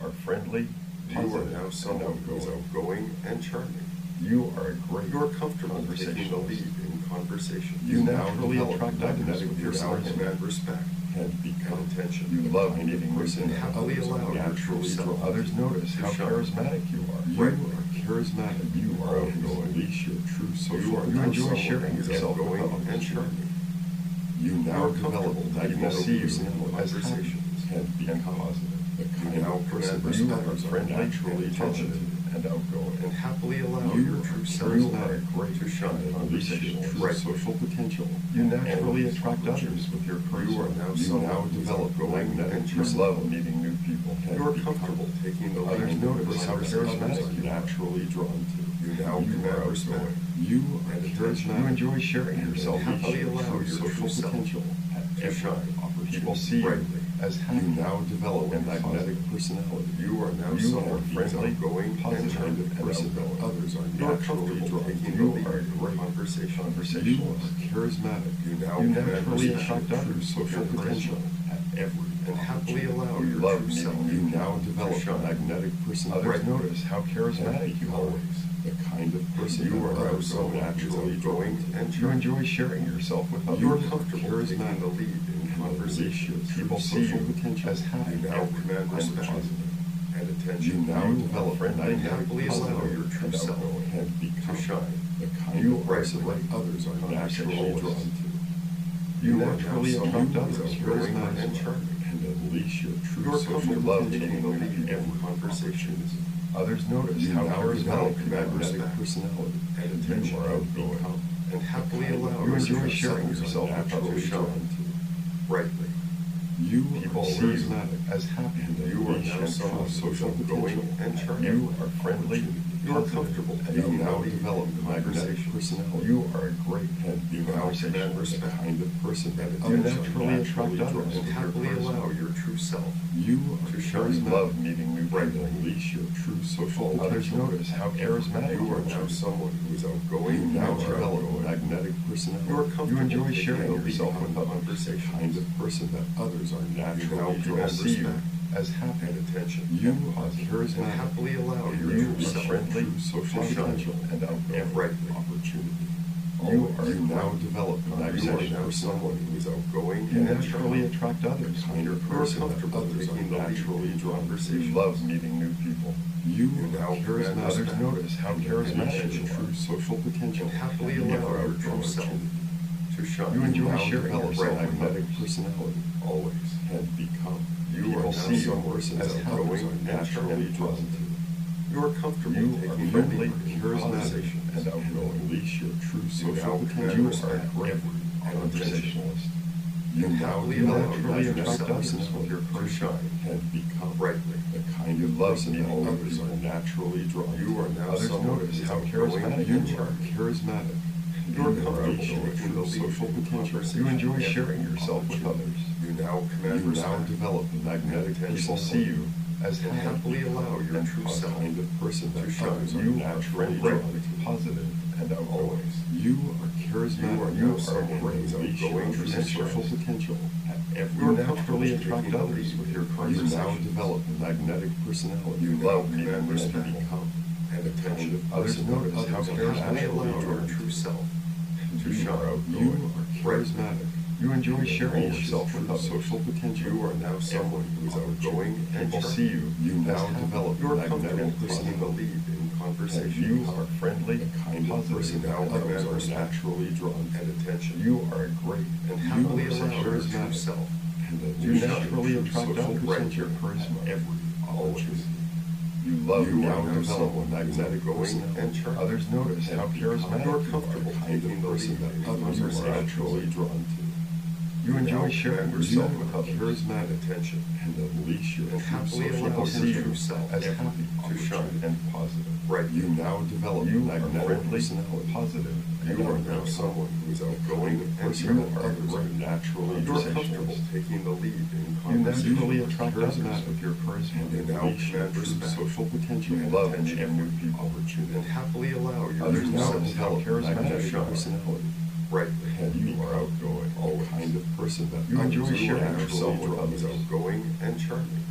are friendly, You are positive, now and someone who is outgoing and charming. You are a great You are comfortable taking the conversationalist. lead in conversation. You now naturally develop attract magnetic others with your personality charisma and respect and and become. attention. You The love kind of meeting person new happily others allow are your true naturally self. drawn. Others notice to how shine. charismatic you are. You Right. are charismatic. You are always outgoing. unleash your true social You potential. enjoy Someone sharing who is yourself with outgoing others. and charming. You now are develop comfortable that taking people see you personality as happy conversations and become positive. The kind now of person command you respect are are friendly, naturally and positive, attentive, and outgoing. and happily allow You your are true self charismatic, great to shine. and Unleash your conversationalist. true Right. social potential. You naturally Always attract opportunity. others with your charisma. You are now You someone now who is develop outgoing magnetic. and You charming. love meeting new people. and You are become. comfortable taking the lead. Others in notice how conversation. charismatic Others you are are. naturally drawn to. You now You command are respect. outgoing. You are and charismatic. You enjoy sharing yourself and happily with allow your your social true self potential at to every shine. opportunity. People see you brightly. as happy. You now develop a Always magnetic positive. personality. You are now You someone are who is friendly, outgoing and positive, kind of and person that outgoing. others are You are naturally comfortable drawn to. taking You the lead are in great conversation. You You are are charismatic. You now You command naturally respect, attract true others with social your potential, charisma at every and happily opportunity. allow You your love true self. meeting. You now to develop a shine. magnetic personality. Others Others notice how charismatic you are. Always. The kind of person You that are now others are someone who is naturally drawn outgoing to. and You charming. enjoy sharing yourself with others. You are comfortable taking charismatic. the lead in conversation. People see social you potential. as happy You now and command respect positive. and You attention. now develop and magnetic happily allow personality your true and self outgoing and to become shine. the kind You of person are that others are naturally conversationalist. drawn to. You You are now naturally someone attract who is others outgoing charismatic and charming. and unleash your You true are social comfortable love taking meeting the new lead people. in conversations. Others notice You how now charismatic develop you are. magnetic Magnetic personality and you attention. are outgoing. And happily allow You your enjoy true sharing self yourself with naturally others. shine brightly. You People are see you charismatic as happy and You are unleash now your someone true who is social outgoing potential. and charming. You are friendly, You are positive, comfortable and taking you the now lead develop in a magnetic conversation. personality. You are a great and You now conversational, command the respect kind of person that and others attention. naturally attract drawn others and with your happily charisma. allow your true self You to are shine. charismatic. Love meeting new people. Brightly. Unleash your true social Others potential. notice how charismatic You are now someone who is outgoing You now and develop a outgoing. magnetic personality. You are comfortable You enjoy taking sharing the lead yourself in with others. The conversations. kind of person that others are You now naturally drawn command to. See you respect as happy and attention. You and are positive, charismatic. and happily allow your You true are self friendly, true social to shine, potential and outgoing. brightly. Opportunity. You You now develop a You are magnetic now someone personality. who is outgoing You and naturally charming. attract others. The kind of You are person that comfortable others are taking the lead naturally in drawn to. conversations. You love meeting new people. You now are charismatic. command Others respect notice how and charismatic attention. you are. True social potential. And happily You allow are your true outgoing. self to shine. You enjoy now sharing develop yourself a with magnetic others. personality. Always. And become. You People are now see you someone as who is others outgoing are and naturally charming. drawn to. You are comfortable You taking are the friendly, lead in charismatic, conversations. and outgoing. Unleash your true You social now potential. command You are respect a great and conversationalist. You And now happily develop allow a your magnetic self personality with your to charisma shine and become brightly. the kind of love person that meeting new others are people. naturally drawn to. You are now Others someone notice who is how outgoing charismatic and you are. charming. Charismatic. You are comfortable unleash your taking the true lead social in potential. conversation. You enjoy Every sharing yourself with others. You now command You now respect develop a magnetic and people attention. see you as And happily allow your and true a self kind of person that to shine. others are You are naturally friendly, drawn to. Positive and outgoing. Always. You are charismatic. You are You now are someone great. who is Unleash your outgoing true and social charming. potential at every You are naturally comfortable attract taking the others lead with in your charisma. You now conversations. develop a magnetic personality. You love now meeting command and respect become and the kind attention. of others notice how And happily charismatic allow you your are. true self to You shine. are outgoing. You are charismatic. You enjoy sharing Always yourself with true others. social potential. You are now someone who is outgoing and People charming. see you. You now develop You are magnetic comfortable taking the personality. lead in conversations. You are friendly, the kind of positive, person and now others command are respect naturally drawn and attention. You are great And happily you are allow your true charismatic. self And to you shine. naturally True attract social others brightness with your charisma at every opportunity. You love You now are now develop a someone who is magnetic outgoing personality. and charming. Others notice how And charismatic you are you comfortable are, the kind taking of the person lead that in others are conversations. naturally drawn to. You You enjoy now sharing command yourself respect with others. charismatic attention. And unleash your And true happily social allow potential. your true self as every happy, to shine. opportunity, and positive. Right. You now develop You a are magnetic friendly, personality. Positive. You are now someone who is outgoing and person charming. that others are naturally You are drawn comfortable to. taking the lead in You conversations. naturally attract others with your charisma. You now unleash your command true respect social potential. and love attention. meeting new people. Opportunity. And happily allow your Others true now self develop a magnetic shine personality. brightly. And you are outgoing. Always. The kind of person that You others enjoy are sharing naturally yourself with drawn others, to. outgoing and charming.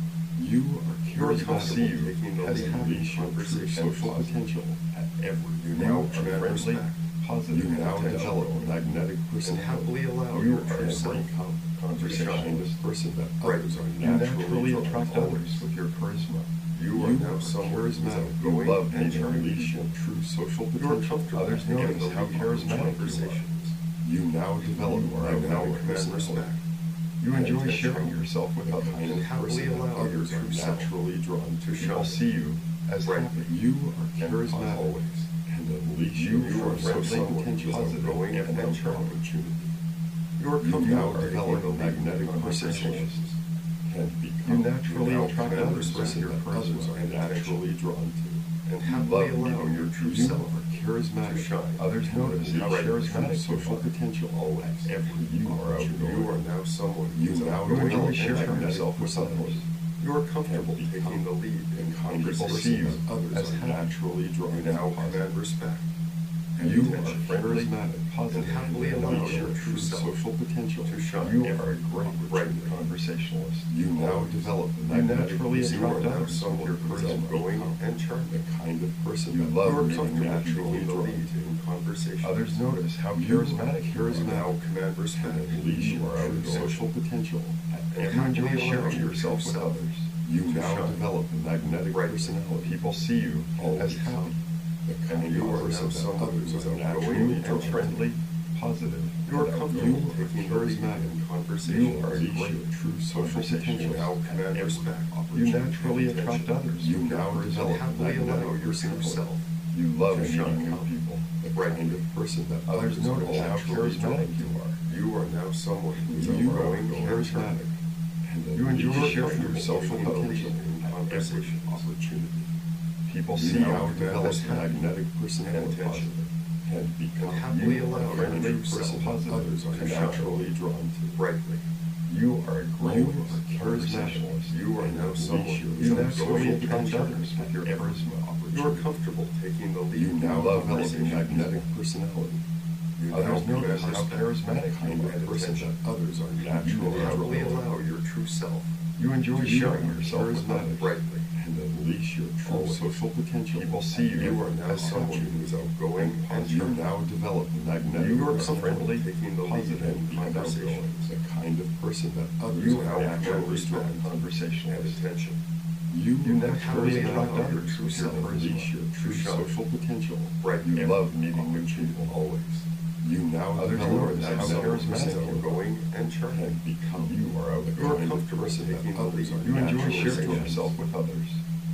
You are You're charismatic, comfortable taking the as lead happy in conversation, social potential at every. You You now are command friendly, respect. positive, You now and develop a attention. magnetic And personality. happily allow You your are true a self become the kind conversation. of person that Right. others are You naturally drawn attract to. others with your charisma. You are now someone who's charismatic. You outgoing love and meeting unleash people. your true social You're potential. comfortable Others taking notice the how lead in charismatic you are. conversations. You now develop You a are magnetic now personality. command respect. You And enjoy attention. sharing yourself with The others. kind of And happily person that allow your others are true self naturally drawn to. People shine. see you as Right. happy. You are and charismatic always. and unleash You your are true friendly, potential, positive, outgoing, and and charming. opportunity. You're You comfortable now taking develop the a lead in magnetic conversations. personality and You become naturally now attract command others the with person your that others charisma are and naturally attention. drawn to. And You happily love allow meeting your true you self are charismatic. to shine. Others notice how Right. charismatic True social social potential. always. Every you are outgoing. You are now someone You who's now outgoing develop and a sharing magnetic yourself with others. personality. You are comfortable And taking the lead in People see conversations. you others as are happy. naturally drawn You to. now command respect. And You attention. are friendly, charismatic, positive, and happily unleash allow your your true true self social potential. to shine. You Every are a great opportunity. conversationalist. You now Always. develop a You magnetic naturally personality. attract You are now others with someone your who is charisma. outgoing And charming. the kind of person You that love others are meeting naturally the drawn lead to. in conversations. Others notice how You charismatic you are. now command respect. And unleash You your are true outgoing. social potential. And You happily enjoy allow sharing your yourself true with self others. You to now shine. develop a magnetic Right. personality. People see you Always as happy. the kind You of are person now that someone others who's are outgoing naturally and drawn to. friendly, positive. You are and comfortable you are taking the lead charismatic. in You conversations. are a great true social potential. You now command Every respect. You opportunity naturally and attract attention. others You with your now charisma. develop a Happily allow magnetic your true personality. self You love to meeting shine. new people. The Right. kind of person that Others others notice are how naturally drawn charismatic to. you are. You are now someone who's You are outgoing and charismatic. charming. And You enjoy unleash sharing your yourself social with others potential in at every conversations. opportunity. People You see now how develop a happy magnetic personality and attention. and become And happily you allow a your friendly true person self that others are to shine. naturally drawn to. brightly. You are a great You are charismatic. You are and now unleash someone your who's true outgoing social and potential others with your at every charisma. You are opportunity. comfortable taking the lead You in now develop a conversations. magnetic personality. You now Others command notice how respect. charismatic You kind of and person attention. that others are You naturally happily drawn allow to. your true self You enjoy to sharing shine. yourself with Charismatic. others brightly. and unleash your true Always. social potential. People see you You are now as someone someone who's outgoing and you charming. now develop a magnetic You are personality. comfortable taking the lead Positive in and conversations. the kind of person that others You are now command naturally respect drawn to. and Conversationalist. attention. You naturally naturally attract attract others others with with your your charisma. unleash your true To shine. social potential. Right. You Every love meeting new people. Always. You now Others develop a notice how magnetic charismatic personality outgoing and charming. and become you are a You are kind of comfortable person that taking the others lead. are You enjoy naturally sharing drawn to. yourself with others.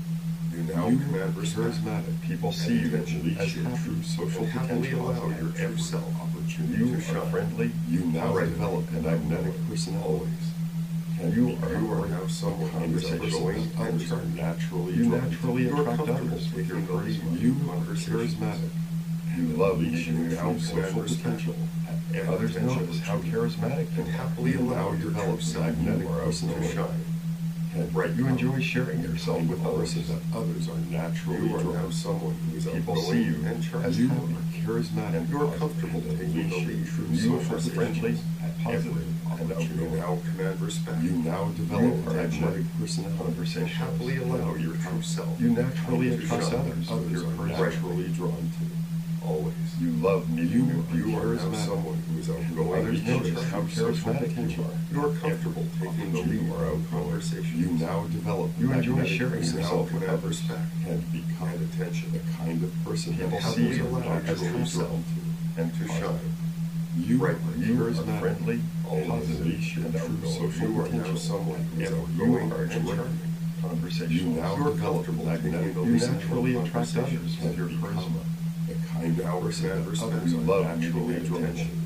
You now You command are respect. charismatic. People and see you unleash as your happy true social and happily potential allow at your true every self opportunity. to You are shine. friendly. You now Right. develop a magnetic personality. Always. And You become are a now someone who's conversationalist outgoing that and others are charming. naturally You drawn to. naturally You are attract comfortable others with your taking the lead. charisma. You in are conversations. charismatic. You and love unleash meeting your new true people. social potential at every Others attention. notice how charismatic and and happily you allow now your develop true a self magnetic to personality. shine. And Right. You become enjoy sharing yourself kind with of others. person that others are naturally You are drawn now to. someone who is People outgoing see you and charming. as you are charismatic. And you are comfortable and taking the unleash lead your true in social social friendly, situations. positive, and You outgoing. now command respect. You now develop You a are magnetic personality. and happily allow your true self You naturally to attract shine. others with your Right. naturally drawn to. Always. You love meeting new people. You are now someone who is outgoing Others and notice how charming. Social charismatic potential. you are. You are comfortable taking the lead You are in outgoing. conversations. You now develop a You enjoy magnetic sharing personality yourself with with others. others and become And attention. the kind of person People that see others you are as naturally yourself drawn to. and to shine. You Right. are You are charismatic, friendly, positive, unleash your and true outgoing. social You are now potential. someone who is You outgoing are and charming. charming. Conversation. You now You are develop a comfortable magnetic taking the You lead in naturally attract conversations others with your and become charisma. The kind of Now person command that respect. others You are love naturally meeting drawn to. attention.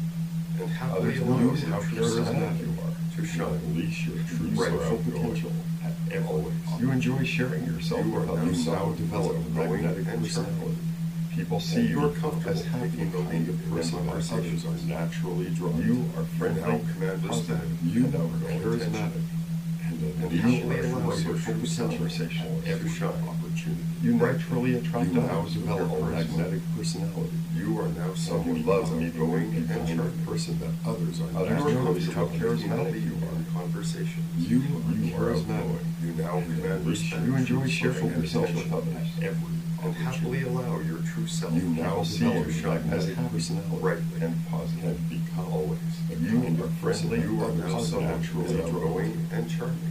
And happily Others allow notice your how true charismatic self you are to shine. Unleash your true Right. social potential at every Always. You enjoy sharing yourself You with are now others. You now someone develop who's a outgoing magnetic and personality. People And see you are as comfortable happy taking the kind of person that others conversations. are naturally drawn You to. are friendly, now command positive, respect. You and are outgoing. charismatic and And unleash happily your allow true your social true self potential to at every shine. opportunity. You Right. naturally attract You now others with develop your a charisma. magnetic personality. You are now And someone you who love is meeting outgoing new and people, charming. person that others are Others naturally notice how drawn to. charismatic you are. conversations. You are charismatic. outgoing. You now command respect. You enjoy sharing and yourself with attention others. at every and happily allow your true self. You now see develop yourself a as magnetic happy, personality, brightly, and positive. and become always the You kind are of person friendly, that you are others positive, naturally and outgoing and charming.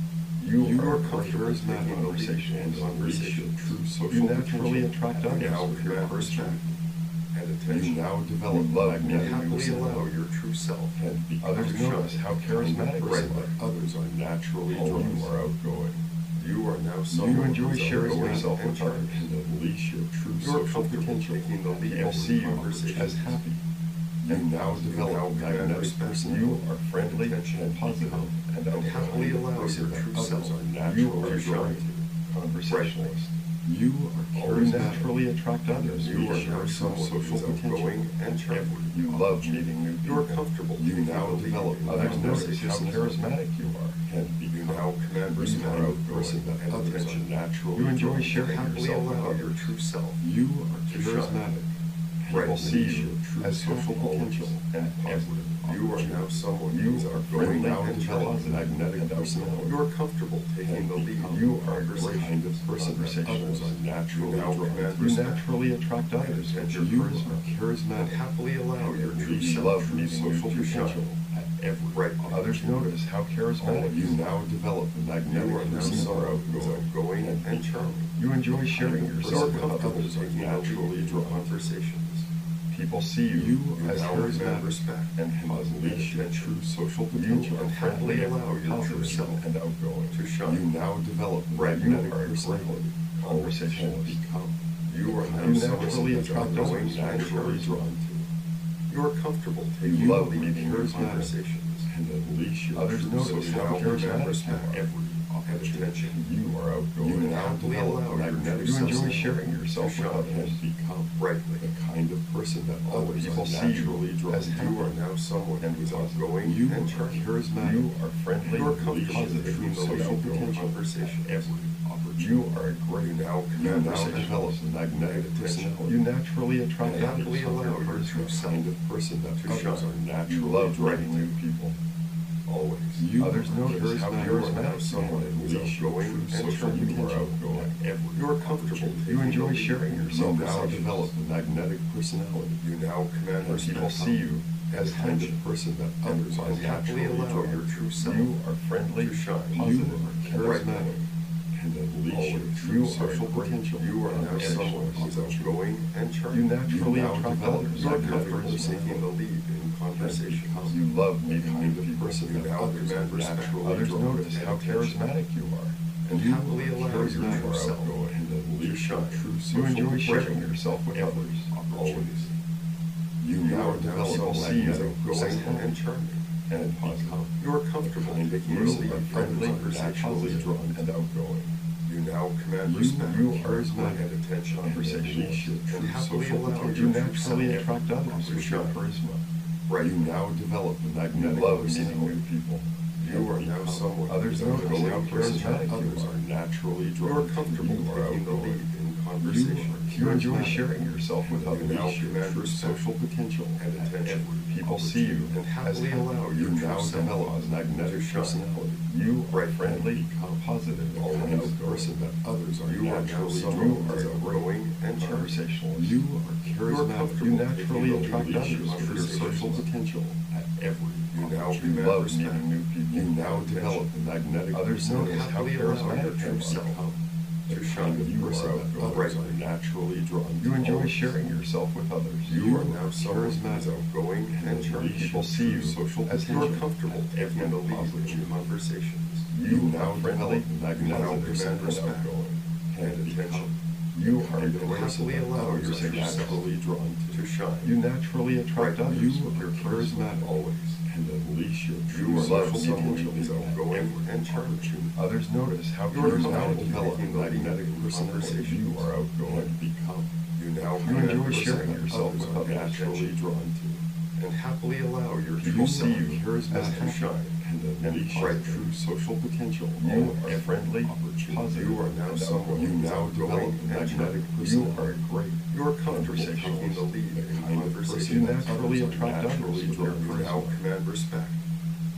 You are are comfortable charismatic taking the lead conversation in conversation. True social You naturally potential. attract You others now with your command respect personality. and attention. You now develop love and magnetic happily allow personality. your true self And become others shine. notice how charismatic you Right, are. that others are naturally Oh, drawn. you are outgoing. You are now You someone enjoy who's sharing outgoing yourself and with others. charming. And unleash your true You are social comfortable potential. taking the lead. People in see you conversations. as happy. You now You develop now a command magnetic respect. personality. You are friendly Attention and positive become and and happily outgoing. allow your true self. You naturally are drawn shy, to. conversationalist. You You are charismatic. naturally attract others. You are share now someone social who's potential. outgoing and charming. You love meeting new You are people. comfortable. You taking now the lead develop in others notice conversations. how charismatic you are. And You now command You respect. are outgoing. person that And others are attention. naturally You enjoy drawn to. sharing happily yourself with allow your others. true self. You are to shine. charismatic. Right, People see release you your true as social self potential and positive. You are now someone You who's are outgoing friendly and and develop positive magnetic and personality. outgoing. You are comfortable taking the lead. You in are a great conversations. kind of person that others are naturally You now drawn command to. You respect. naturally attract others with your You charisma. are charismatic. And happily allow your true You self. love true meeting social new people. potential at every Right. Others notice how charismatic You you now are. develop a You magnetic are now personality. someone who's outgoing and charming. You enjoy sharing yourself with Others others. are naturally drawn conversations. People see you You as now command charismatic respect and unleash your attention. true social You potential are and friendly happily and allow your true positive self and outgoing. to shine. You now develop a Right, magnetic you are a personality. great Conversationalist. become. You are You now someone naturally who's attract outgoing others. and naturally drawn to. You are comfortable You taking love the lead meeting in new conversations. and unleash your Others true notice social how potential charismatic at you are. every opportunity. Attention. You are outgoing. You and now happily develop allow a your magnetic You enjoy personality sharing yourself to with shine others. and become brightly. the kind of person that others People are see you naturally drawn as to. happy You are now someone and who's positive. outgoing You and are charming. charismatic. You are friendly You are and comfortable positive taking and the lead in outgoing. conversation. Every opportunity. You are a great. You now command develop respect a magnetic and attention. personality. You naturally attract And others. happily allow your true The self kind of person that to others shine. are You naturally love drawn meeting to. new people. Always. Others notice how charismatic someone you are. who's outgoing and social charming. you are outgoing. You are comfortable. You taking enjoy the lead sharing in yourself. You now conversations. develop a magnetic personality. You now command And respect. people see you as the kind of attention. person that others are And happily naturally allow drawn your to. true self You are friendly, to shine. positive, You are and charismatic. brightly. And unleash your Always. true You are social great. potential. You are now someone who's outgoing and charming. You naturally now attract develop others. your Magnetic comfortable personality. taking the lead in conversations. You love meeting kind new of people. person You that now others command are respect. naturally Others drawn to notice how attention. charismatic you are. And you happily are allow your charismatic true or self outgoing and unleash your shine. true You social enjoy potential. sharing yourself with Every others. opportunity. You You now are now develop a someone who's magnetic outgoing and personality charming. and positive. You are comfortable Kind of taking the you lead are in friendly, conversations. naturally drawn, and outgoing. You now command You respect. are charismatic and attention. conversationalist. And True happily social allow potential. your You true naturally self attract others to with your shine. charisma. Right. You now develop a magnetic You love personality. meeting new people. You are now someone Others who's notice outgoing how and charismatic charming. others are naturally You drawn are to. comfortable You are taking the outgoing. lead in conversation. You enjoy sharing yourself with You others. now Your command true respect social potential and attention. People see you And happily as allow you your true now self develop a magnetic to shine. personality. You are Right. friendly, positive, and Always. kind of person that others are You are now naturally someone drawn who's to. outgoing and charming. Conversationalist. You are charismatic. comfortable You taking naturally the attract lead in others with your social conversations. potential at every You now opportunity. command You love respect. meeting new people. You now Attention. develop a magnetic Others personality. notice how Happily charismatic allow your you self become to the shine. kind of You person are that outgoing. others are naturally drawn to. You enjoy Always. sharing yourself with others. You are now someone who's charismatic, outgoing and charming. People see you social as you are potential comfortable at taking every the lead in opportunity. conversations. You now friendly, develop a magnetic now person command and respect outgoing and and attention. become. You are kind the of person happily that allow others yourself are naturally drawn to shine. You naturally attract Right. others You with your are charismatic always. and unleash your You true are social someone potential. who's outgoing and charming. Others notice how You are you now comfortable develop a taking the lead magnetic in personality. conversations. You are outgoing and become. You now You command enjoy respect sharing that yourself others with are others. naturally Naturally drawn drawn to. and happily allow your true People see self you as charismatic to shine. and unleash your brightly. true social potential. You at are every friendly, opportunity. positive, You are now and someone. outgoing. You now develop Outgoing a and magnetic charming. person. You are great. You are comfortable taking the lead in kind of person conversations. you naturally attract others naturally with your drawn. You now charisma. command respect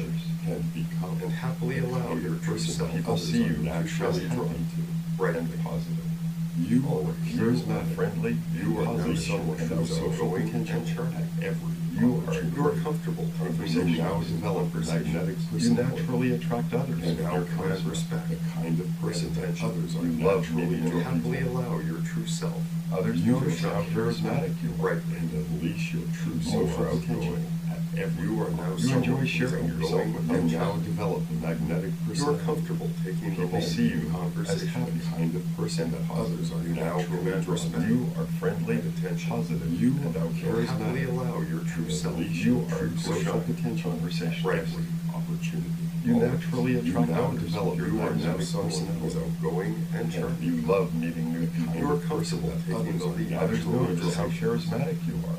others. and become and happily allow your true true self self People others see are you naturally as drawn happy to. brightly. and positive. You are Always. charismatic, friendly, You are now positive, someone and who have is social outgoing potential and charming. at every You are opportunity. You are comfortable taking the You lead now in develop a conversation. magnetic You personality. naturally attract others And with now your command charisma. respect. The kind of person And that attention. others are You love naturally meeting You new drawn happily to. allow your true self Others You notice are how charismatic you are. brightly. And unleash your true You social are potential outgoing. at every You are now You someone enjoy who is sharing yourself outgoing with You and others. now charming. develop a magnetic You are personality. comfortable taking the People lead see in you as conversation. happy. The kind of person that others are You now naturally command drawn respect. to. You are friendly, And attention. positive, You and are You outgoing. happily charismatic. allow your true And self unleash You your are true a social great potential conversationalist. at every opportunity. You Always. naturally You attract now others develop with your You are now magnetic someone who is personality. outgoing and charming. You love meeting new The people. kind You are of person comfortable that taking others the are lead. Others naturally notice how drawn to. charismatic you are.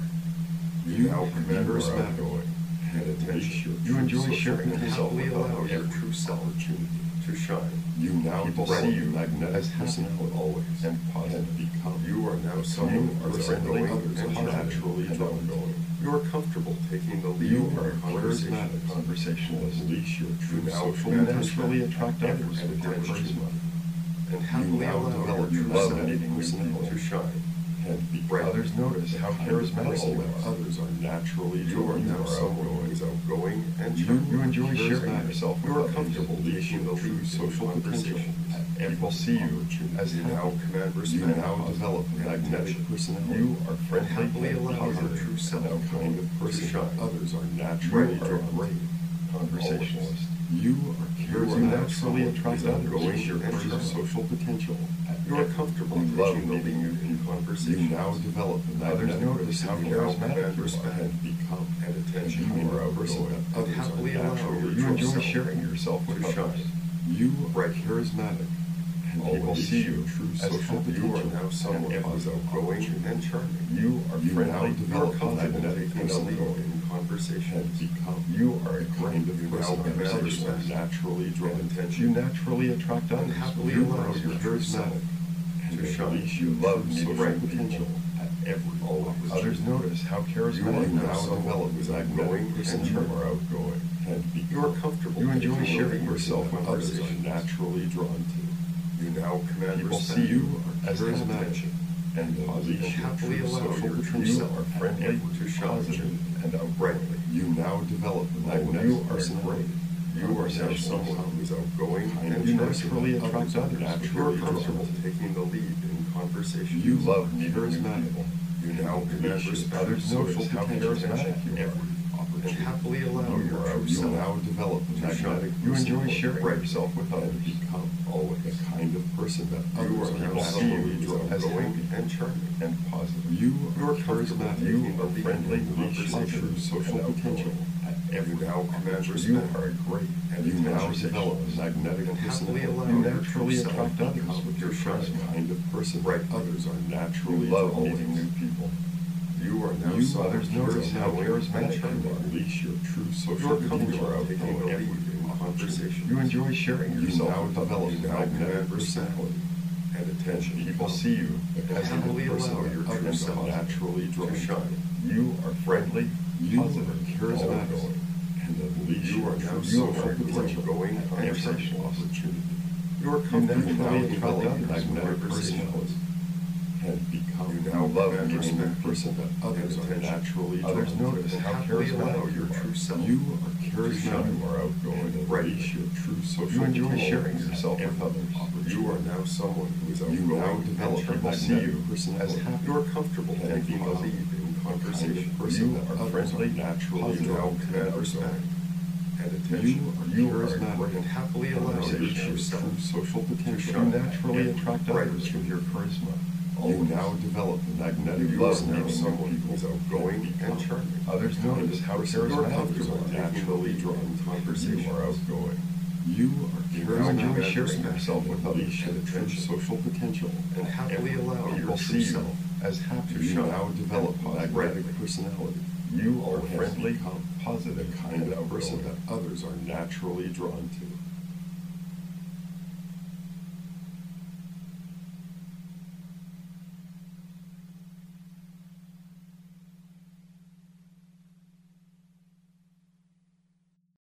You now command You are respect. outgoing. And unleash attention. your You true enjoy social sharing And potential yourself happily with allow others. your true self opportunity. to shine. You now People develop see a you magnetic as happy personality always and positive. and become You are now the someone kind who of is person that outgoing others and are charming. naturally and drawn to. outgoing. You are comfortable taking the lead You in are a conversation. charismatic conversationalist. Unleash your true You now social You command potential naturally respect. attract at others every with your opportunity. charisma. And You happily now allow your develop You true love self meeting new personality to shine. and become Right. Others notice the how kind of charismatic person you that are. others are naturally You drawn are to. now are someone who outgoing. is outgoing and You charming. You enjoy sharing charismatic. yourself with You are others. comfortable Unleash taking the your true lead in social potential conversation. at every People see you opportunity. as You now command You respect. now develop a and magnetic attention. personality You are friendly happily and allow your positive true and self the kind of person to that shine. others are You naturally are a drawn great to. conversationalist. You are You are charismatic. now naturally attract Is others outgoing with your and charisma. your social potential at You are every comfortable You taking love the lead meeting new in people. conversation. You now develop a Others magnetic notice how personality You now charismatic command you are. respect. and become And the attention. kind You are of person outgoing. that others are happily allow naturally your You drawn enjoy to. sharing yourself with to others. shine. You are Right. charismatic and People unleash see your you true as social happy. You are potential now someone at who is every outgoing opportunity. and charming. You are You now friendly. You are develop a comfortable magnetic taking the lead personality in conversation. and become You are a the great kind of You now person that command others are respect. naturally drawn And to. attention. You naturally attract And others. happily You allow are your true self charismatic and to shine. unleash You your love true meeting social people. potential at every Always. opportunity. Others notice how You are charismatic you now are. someone develop who is a magnetic outgoing and personality. You charming. are outgoing. and You become are comfortable You enjoy taking the sharing lead yourself in with others are conversation. naturally drawn to. You now command People respect. see you are as charismatic happy and and unleash positive. your happily true allow social your true potential You self are at friendly, every to shine. positive, and outgoing. Brightly. You now develop a magnetic You are personality. great. You are now Conversationalist. someone who is outgoing Kind and of You person charming. naturally that attract are others with You are naturally drawn comfortable to. taking the lead in conversation. You You love are meeting new charismatic. people. You now command Unleash your respect. Others social notice how potential charismatic you at are. every And opportunity. happily allow You your are true You self now develop a to magnetic shine. You enjoy personality sharing Right. yourself with and others. become always. the kind of person that You others are are now People see someone you who is naturally drawn as to. outgoing happy and charming. and positive. You You are are comfortable charismatic. You taking the are lead friendly, in Unleash your conversation. true social and potential outgoing. at You every now command opportunity. You respect. are a great And You now attention. develop a magnetic And happily personality. allow You your naturally true self attract to others become with your to shine. The charisma. kind of person Right. that others are You naturally love drawn meeting to. new people. You are now You someone others who is notice how outgoing charismatic and you charming. are. Unleash your true You social are potential comfortable at taking the every lead in conversation. You enjoy sharing You yourself now with develop others. You a now magnetic command respect. personality And attention. People see you the as kind happily of person allow that your true others self are naturally drawn to to. shine. You are friendly, You are positive, and charismatic outgoing. and unleash You your are now true someone social who is potential outgoing at and every charming. opportunity. You are You comfortable You now naturally taking the attract develop a lead in others with magnetic conversation. personality and become You now love command the kind respect. of person that others are attention. naturally drawn Others to. notice And how happily allow charismatic your you true are. self. You are charismatic You are outgoing. and Brightly. unleash your true social You enjoy potential sharing at yourself with every others. opportunity. You are now someone who is You now outgoing develop and a People charming. see magnetic you as personality. happy. You are comfortable And taking the become lead in the kind of conversation. person You that are others friendly, are naturally positive, You now drawn to. command and respect and You attention. are You are charismatic And happily allow your unleash true your self. true social potential. You shine. naturally at attract every others with your charisma. You now develop a magnetic You You are love now meeting new someone who people. is outgoing and charming. Others notice how person You are charismatic you comfortable are. taking the lead in conversation. You are outgoing. You are You You now enjoy command sharing respect yourself with others. unleash your true attention. social potential And at happily every allow your People true see you self. as happy. You shine. now develop a magnetic Brightly. personality. You are and friendly, become positive, the kind and of person outgoing. that others are naturally drawn to.